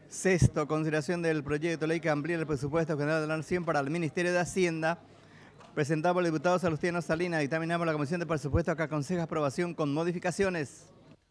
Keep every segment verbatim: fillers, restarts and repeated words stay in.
Sexto, consideración del proyecto de ley que amplía el presupuesto general de la Nación para el Ministerio de Hacienda, presentado por el diputado Salustiano Salinas, dictaminado por la Comisión de Presupuestos que aconseja aprobación con modificaciones.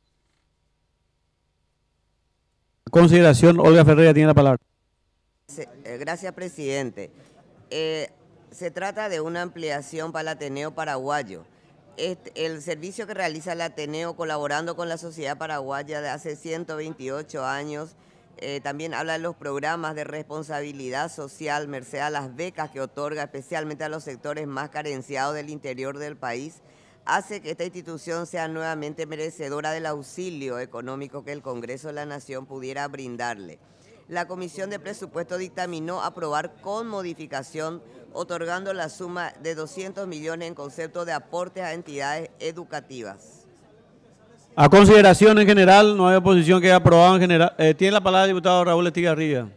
Consideración, Olga Ferreira tiene la palabra. Gracias, presidente. Eh, se trata de una ampliación para el Ateneo Paraguayo. Este, el servicio que realiza el Ateneo colaborando con la sociedad paraguaya de hace ciento veintiocho años, eh, también habla de los programas de responsabilidad social, merced a las becas que otorga especialmente a los sectores más carenciados del interior del país, hace que esta institución sea nuevamente merecedora del auxilio económico que el Congreso de la Nación pudiera brindarle. La Comisión de Presupuesto dictaminó aprobar con modificación, otorgando la suma de doscientos millones en concepto de aportes a entidades educativas. A consideración en general, no hay oposición, que haya aprobado en general. Eh, tiene la palabra el diputado Raúl Estigarribia.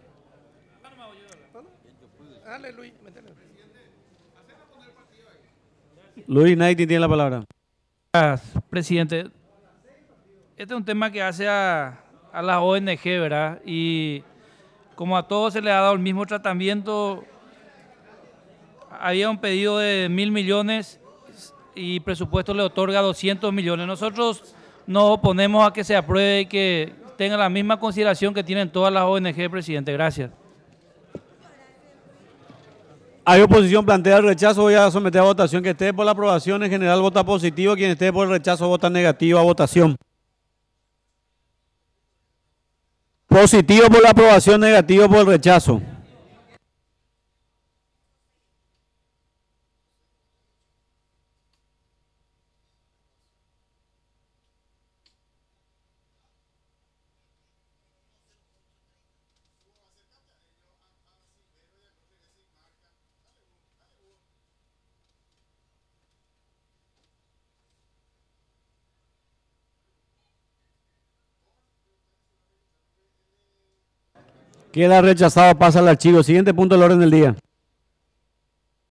Luis Naiti tiene la palabra. Gracias, presidente. Este es un tema que hace a, a las O N G, ¿verdad? Y como a todos se le ha dado el mismo tratamiento, había un pedido de mil millones y presupuesto le otorga doscientos millones. Nosotros nos oponemos a que se apruebe y que tenga la misma consideración que tienen todas las O N G, presidente. Gracias. Hay oposición, plantea el rechazo. Voy a someter a votación. Que esté por la aprobación en general vota positivo. Quien esté por el rechazo vota negativo a votación. Positivo por la aprobación, negativo por el rechazo. Queda rechazado, pasa al archivo. Siguiente punto del orden del día.